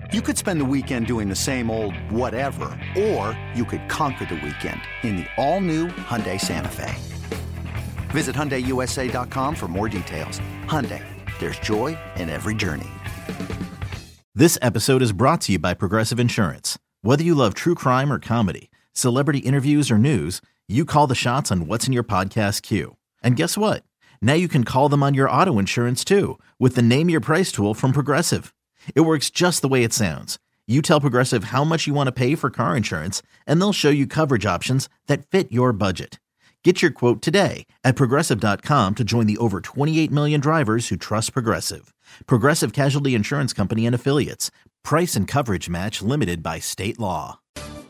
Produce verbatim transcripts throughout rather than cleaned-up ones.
You could spend the weekend doing the same old whatever, or you could conquer the weekend in the all-new Hyundai Santa Fe. Visit Hyundai U S A dot com for more details. Hyundai, there's joy in every journey. This episode is brought to you by Progressive Insurance. Whether you love true crime or comedy, celebrity interviews or news, you call the shots on what's in your podcast queue. And guess what? Now you can call them on your auto insurance too with the Name Your Price tool from Progressive. It works just the way it sounds. You tell Progressive how much you want to pay for car insurance, and they'll show you coverage options that fit your budget. Get your quote today at Progressive dot com to join the over twenty-eight million drivers who trust Progressive. Progressive Casualty Insurance Company and Affiliates. Price and coverage match limited by state law.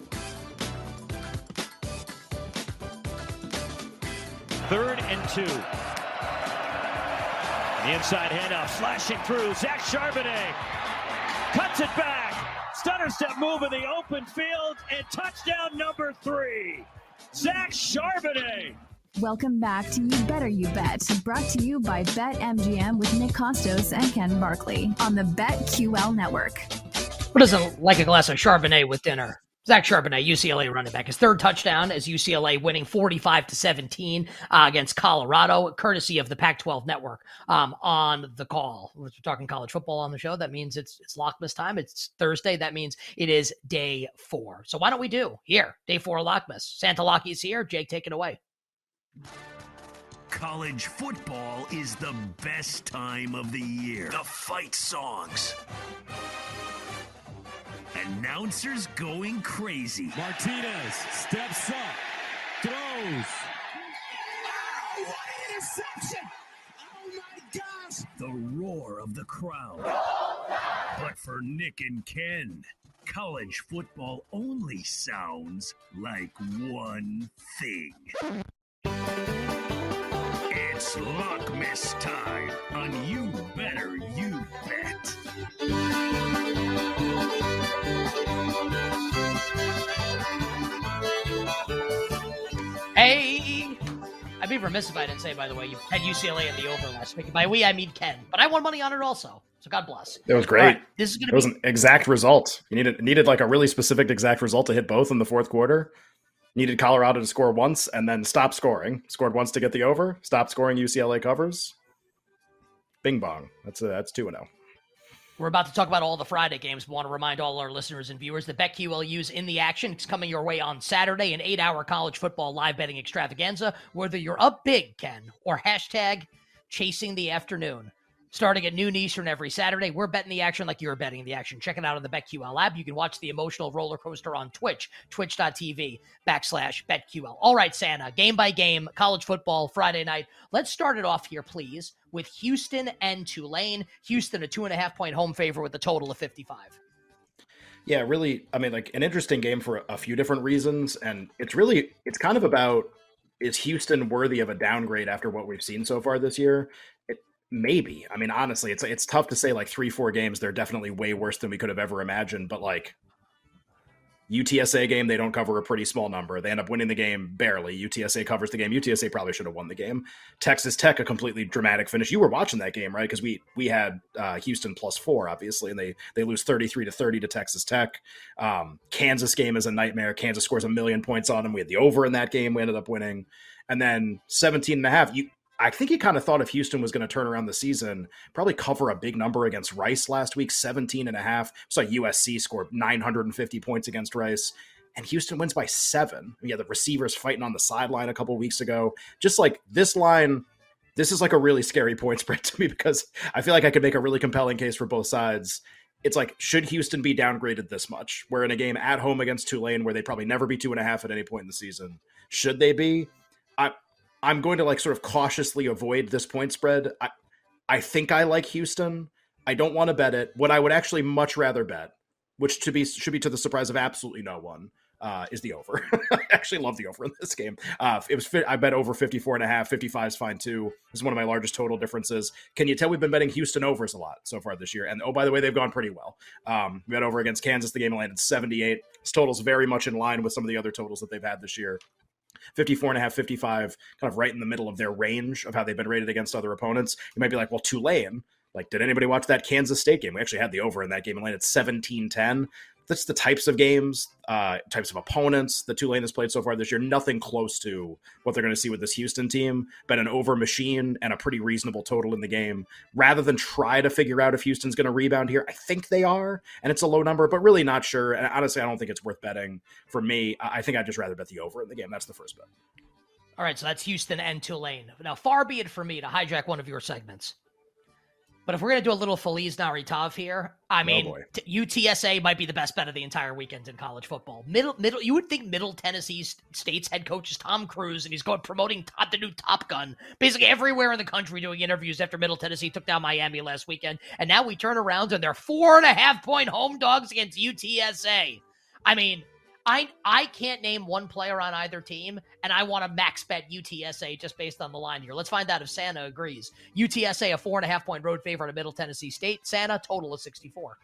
Third and two. The inside handoff, slashing through. Zach Charbonnet cuts it back. Stutter step move in the open field, and touchdown number three. Zach Charbonnet. Welcome back to You Better You Bet, brought to you by BetMGM with Nick Costos and Ken Barkley on the BetQL network. Who doesn't like a glass of Charbonnet with dinner? Zach Charbonnet, U C L A running back. His third touchdown as U C L A winning forty-five to seventeen uh, against Colorado, courtesy of the Pac twelve network um, on the call. We're talking college football on the show. That means it's it's Lockmas time. It's Thursday. That means it is day four. So why don't we do here, day four Lockmas? Santa Lockie's here. Jake, take it away. College football is the best time of the year. The fight songs. Announcers going crazy. Martinez steps up, throws. Oh, what an interception! Oh my gosh! The roar of the crowd. But for Nick and Ken, college football only sounds like one thing. It's Lockmas time on You Better You Bet. Hey, I'd be remiss if I didn't say, by the way, you had U C L A in the over last week. By we, I mean Ken, but I won money on it also. So God bless. It was great. Right, this is gonna it be- was an exact result. You needed needed like a really specific exact result to hit both in the fourth quarter. Needed Colorado to score once and then stop scoring. Scored once to get the over. Stopped scoring. U C L A covers. Bing bong. That's a, that's two and zero. We're about to talk about all the Friday games. We want to remind all our listeners and viewers that BetQLU's In the Action is coming your way on Saturday, an eight-hour college football live betting extravaganza. Whether you're up big, Ken, or hashtag chasing the afternoon. Starting at noon Eastern every Saturday, we're betting the action like you're betting the action. Check it out on the BetQL app. You can watch the emotional roller coaster on Twitch, twitch.tv backslash BetQL. All right, Santa, game by game, college football, Friday night. Let's start it off here, please, with Houston and Tulane. Houston, a two and a half point home favor with a total of fifty-five. Yeah, really, I mean, like an interesting game for a few different reasons. And it's really, it's kind of about, is Houston worthy of a downgrade after what we've seen so far this year? It, maybe. I mean, honestly, it's it's tough to say like three, four games. They're definitely way worse than we could have ever imagined. But like U T S A game, they don't cover a pretty small number. They end up winning the game barely. U T S A covers the game. U T S A probably should have won the game. Texas Tech, a completely dramatic finish. You were watching that game, right? Because we we had uh, Houston plus four, obviously, and they they lose thirty-three to thirty to Texas Tech. Um, Kansas game is a nightmare. Kansas scores a million points on them. We had the over in that game. We ended up winning. And then seventeen and a half. You, I think you kind of thought if Houston was going to turn around the season, probably cover a big number against Rice last week, seventeen and a half. So U S C scored nine hundred fifty points against Rice, and Houston wins by seven. Yeah, the receivers fighting on the sideline a couple weeks ago. Just like this line, this is like a really scary point spread to me because I feel like I could make a really compelling case for both sides. It's like, should Houston be downgraded this much? We're in a game at home against Tulane where they'd probably never be two and a half at any point in the season. Should they be? I, I'm going to like sort of cautiously avoid this point spread. I, I think I like Houston. I don't want to bet it. What I would actually much rather bet, which to be should be to the surprise of absolutely no one, uh, is the over. I actually love the over in this game. Uh, it was I bet over fifty-four and a half. fifty-five is fine too. This is one of my largest total differences. Can you tell we've been betting Houston overs a lot so far this year? And oh, by the way, they've gone pretty well. Um, we bet over against Kansas. The game landed seventy-eight. This total's very much in line with some of the other totals that they've had this year. fifty-four and a half, fifty-five, kind of right in the middle of their range of how they've been rated against other opponents. You might be like, well, Tulane, Like, did anybody watch that Kansas State game? We actually had the over in that game and landed seventeen ten. That's the types of games, uh, types of opponents that Tulane has played so far this year. Nothing close to what they're going to see with this Houston team. Been an over machine and a pretty reasonable total in the game. Rather than try to figure out if Houston's going to rebound here, I think they are, and it's a low number, but really not sure. And honestly, I don't think it's worth betting for me. I think I'd just rather bet the over in the game. That's the first bet. All right, so that's Houston and Tulane. Now, far be it for me to hijack one of your segments. But if we're going to do a little Feliz Navidad here, I mean, oh t- U T S A might be the best bet of the entire weekend in college football. Middle, middle. You would think Middle Tennessee State's head coach is Tom Cruise, and he's going promoting top, the new Top Gun, basically everywhere in the country doing interviews after Middle Tennessee took down Miami last weekend. And now we turn around and they're four and a half point home dogs against U T S A. I mean, I I can't name one player on either team, and I want to max bet U T S A just based on the line here. Let's find out if Santa agrees. U T S A, a four and a half point road favorite at Middle Tennessee State. Santa, total of sixty-four.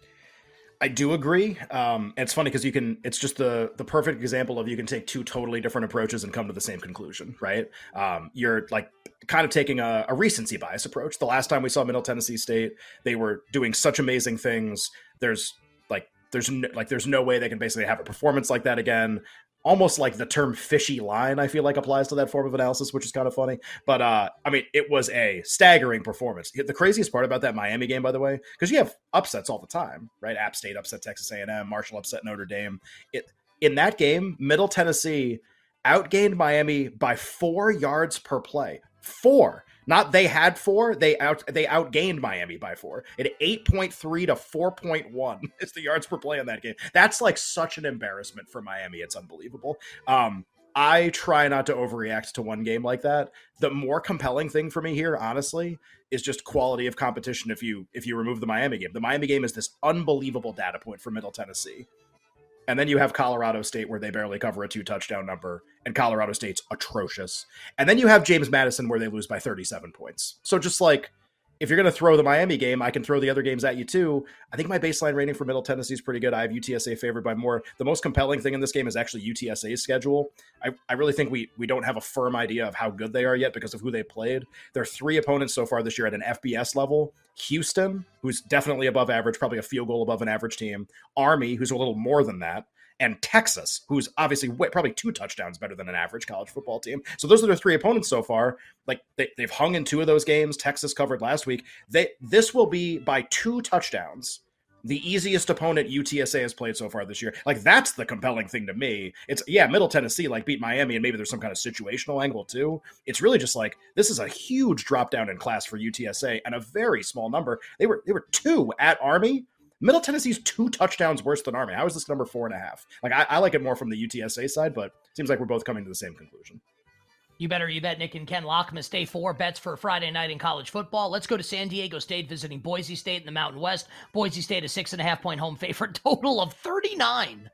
I do agree. Um, it's funny because you can, it's just the the perfect example of you can take two totally different approaches and come to the same conclusion, right? Um, you're like kind of taking a, a recency bias approach. The last time we saw Middle Tennessee State, they were doing such amazing things. There's like, There's no, like there's no way they can basically have a performance like that again. Almost like the term fishy line, I feel like, applies to that form of analysis, which is kind of funny. But uh, I mean, it was a staggering performance. The craziest part about that Miami game, by the way, because you have upsets all the time, right? App State upset Texas A and M, Marshall upset Notre Dame. It in that game, Middle Tennessee outgained Miami by four yards per play. Four. Not they had four, they out they outgained Miami by four. At eight point three to four point one is the yards per play in that game. That's like such an embarrassment for Miami. It's unbelievable. Um, I try not to overreact to one game like that. The more compelling thing for me here, honestly, is just quality of competition if you if you remove the Miami game. The Miami game is this unbelievable data point for Middle Tennessee. And then you have Colorado State where they barely cover a two touchdown number and Colorado State's atrocious. And then you have James Madison where they lose by thirty-seven points. So just like, if you're going to throw the Miami game, I can throw the other games at you too. I think my baseline rating for Middle Tennessee is pretty good. I have U T S A favored by more. The most compelling thing in this game is actually U T S A's schedule. I, I really think we we don't have a firm idea of how good they are yet because of who they played. There are three opponents so far this year at an F B S level. Houston, who's definitely above average, probably a field goal above an average team. Army, who's a little more than that. And Texas, who's obviously way, probably two touchdowns better than an average college football team. So those are their three opponents so far. Like they, they've hung in two of those games. Texas covered last week. They This will be by two touchdowns the easiest opponent U T S A has played so far this year. Like that's the compelling thing to me. It's yeah, Middle Tennessee like beat Miami and maybe there's some kind of situational angle too. It's really just like this is a huge drop down in class for U T S A and a very small number. They were they were two at Army. Middle Tennessee's two touchdowns worse than Army. How is this number four and a half? Like I, I like it more from the U T S A side, but it seems like we're both coming to the same conclusion. You better you bet. Nick and Ken Lockmas, day four bets for Friday night in college football. Let's go to San Diego State visiting Boise State in the Mountain West. Boise State a six and a half point home favorite, total of thirty-nine.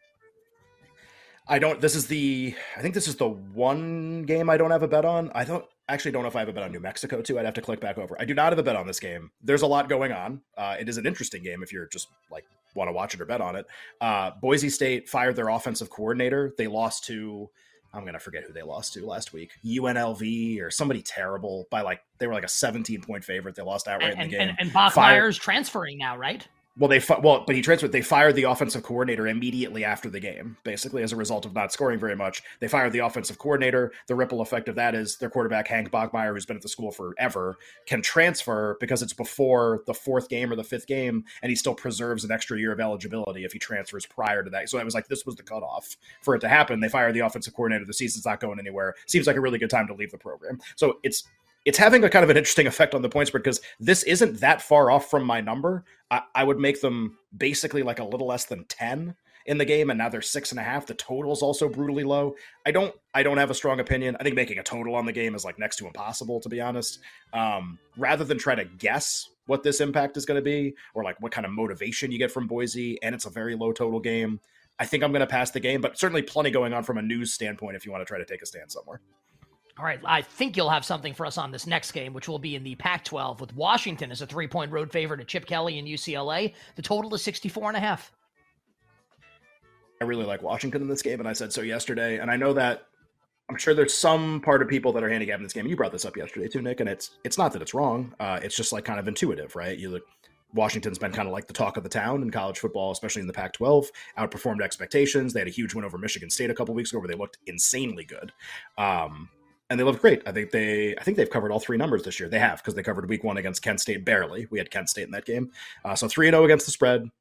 I don't, this is the, I think this is the one game I don't have a bet on. I don't actually don't know if I have a bet on New Mexico too. I'd have to click back over. I do not have a bet on this game. There's a lot going on. Uh, it is an interesting game if you're just like want to watch it or bet on it. Uh, Boise State fired their offensive coordinator. They lost to, I'm going to forget who they lost to last week, U N L V or somebody terrible by like, they were like a seventeen point favorite. They lost outright and, in the game. And, and Bachmeier's transferring now, right? Well, they well, but he transferred. They fired the offensive coordinator immediately after the game, basically as a result of not scoring very much. They fired the offensive coordinator. The ripple effect of that is their quarterback Hank Bachmeier, who's been at the school forever, can transfer because it's before the fourth game or the fifth game, and he still preserves an extra year of eligibility if he transfers prior to that. So it was like this was the cutoff for it to happen. They fired the offensive coordinator. The season's not going anywhere. Seems like a really good time to leave the program. So it's. It's having a kind of an interesting effect on the point spread because this isn't that far off from my number. I, I would make them basically like a little less than ten in the game, and now they're six and a half. The total is also brutally low. I don't I don't have a strong opinion. I think making a total on the game is like next to impossible, to be honest. Um, rather than try to guess what this impact is going to be or like what kind of motivation you get from Boise, and it's a very low total game, I think I'm going to pass the game, but certainly plenty going on from a news standpoint if you want to try to take a stand somewhere. All right, I think you'll have something for us on this next game, which will be in the Pac twelve with Washington as a three-point road favorite to Chip Kelly and U C L A. The total is sixty-four and a half. I really like Washington in this game, and I said so yesterday. And I know that I'm sure there's some part of people that are handicapping this game. You brought this up yesterday too, Nick, and it's it's not that it's wrong. Uh, it's just like kind of intuitive, right? You look, Washington's been kind of like the talk of the town in college football, especially in the Pac twelve, outperformed expectations. They had a huge win over Michigan State a couple weeks ago where they looked insanely good. Um, and they looked great. I think they, I think they've covered all three numbers this year. They have, because they covered week one against Kent State barely. We had Kent State in that game. Uh, so three and oh against the spread,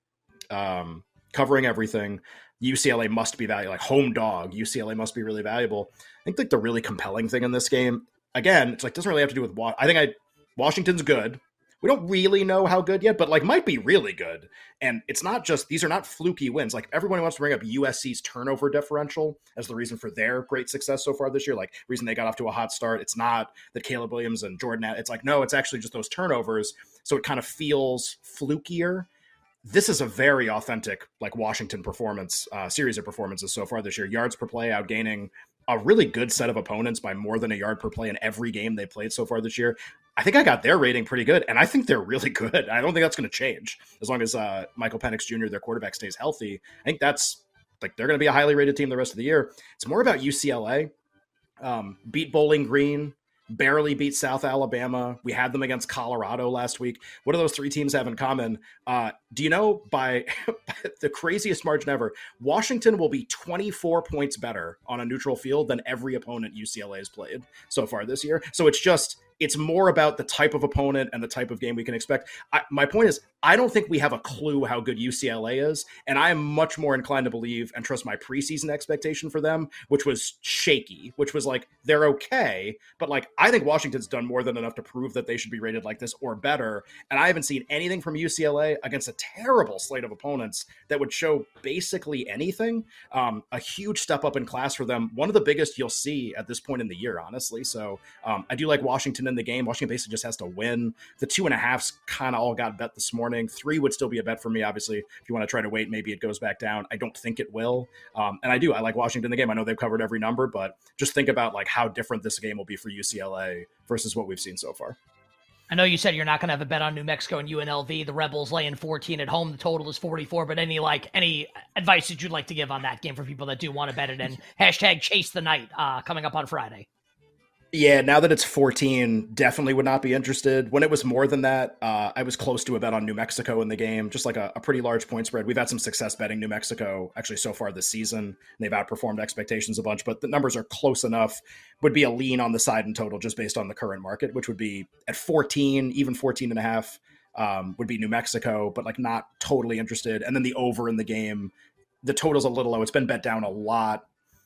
um, covering everything. U C L A must be valuable, like home dog. U C L A must be really valuable. I think like the really compelling thing in this game, again, it's like doesn't really have to do with what I think. I Washington's good. We don't really know how good yet, but like might be really good. And it's not just these are not fluky wins. Like everyone wants to bring up U S C's turnover differential as the reason for their great success so far this year. Like reason they got off to a hot start. It's not that Caleb Williams and Jordan. It's like no, it's actually just those turnovers. So it kind of feels flukier. This is a very authentic, like Washington performance, uh, series of performances so far this year. Yards per play, outgaining a really good set of opponents by more than a yard per play in every game they played so far this year. I think I got their rating pretty good, and I think they're really good. I don't think that's going to change as long as uh, Michael Penix Junior, their quarterback, stays healthy. I think that's like they're going to be a highly rated team the rest of the year. It's more about U C L A. Um, beat Bowling Green. Barely beat South Alabama. We had them against Colorado last week. What do those three teams have in common? Uh, do you know by, by the craziest margin ever, Washington will be twenty-four points better on a neutral field than every opponent U C L A has played so far this year. So it's just, it's more about the type of opponent and the type of game we can expect. I, my point is, I don't think we have a clue how good U C L A is, and I am much more inclined to believe and trust my preseason expectation for them, which was shaky, which was like, they're okay, but like, I think Washington's done more than enough to prove that they should be rated like this or better, and I haven't seen anything from U C L A against a terrible slate of opponents that would show basically anything. Um, a huge step up in class for them, one of the biggest you'll see at this point in the year, honestly. So um, I do like Washington in the game. Washington basically just has to win. The two and a halves kind of all got bet this morning. Three would still be a bet for me. Obviously, if you want to try to wait, maybe it goes back down. I don't think it will. Um, and I do. I like Washington in the game. I know they've covered every number, but just think about like how different this game will be for U C L A versus what we've seen so far. I know you said you're not going to have a bet on New Mexico and U N L V. The Rebels laying fourteen at home. The total is forty-four. But any like any advice that you'd like to give on that game for people that do want to bet it? And hashtag chase the night uh, coming up on Friday. Yeah, now that it's fourteen, definitely would not be interested. When it was more than that, uh, I was close to a bet on New Mexico in the game, just like a, a pretty large point spread. We've had some success betting New Mexico actually so far this season. They've outperformed expectations a bunch, but the numbers are close enough. Would be a lean on the side in total just based on the current market, which would be at fourteen, even fourteen and a half um, would be New Mexico, but like not totally interested. And then the over in the game, the total's a little low. It's been bet down a lot,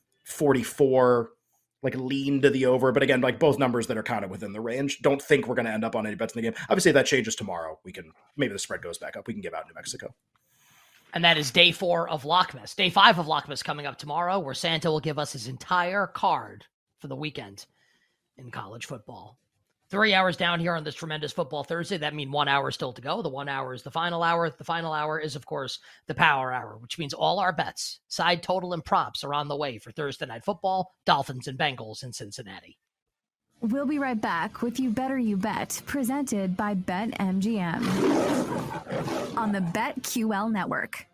forty-four. Like lean to the over, but again, like both numbers that are kind of within the range. Don't think we're going to end up on any bets in the game. Obviously, if that changes tomorrow, we can, maybe the spread goes back up. We can give out New Mexico. And that is day four of Lockmas. Day five of Lockmas coming up tomorrow, where Santa will give us his entire card for the weekend in college football. Three hours down here on this tremendous Football Thursday. That means one hour still to go. The one hour is the final hour. The final hour is, of course, the power hour, which means all our bets, side total and props are on the way for Thursday Night Football, Dolphins and Bengals in Cincinnati. We'll be right back with You Better You Bet, presented by BetMGM on the BetQL Network.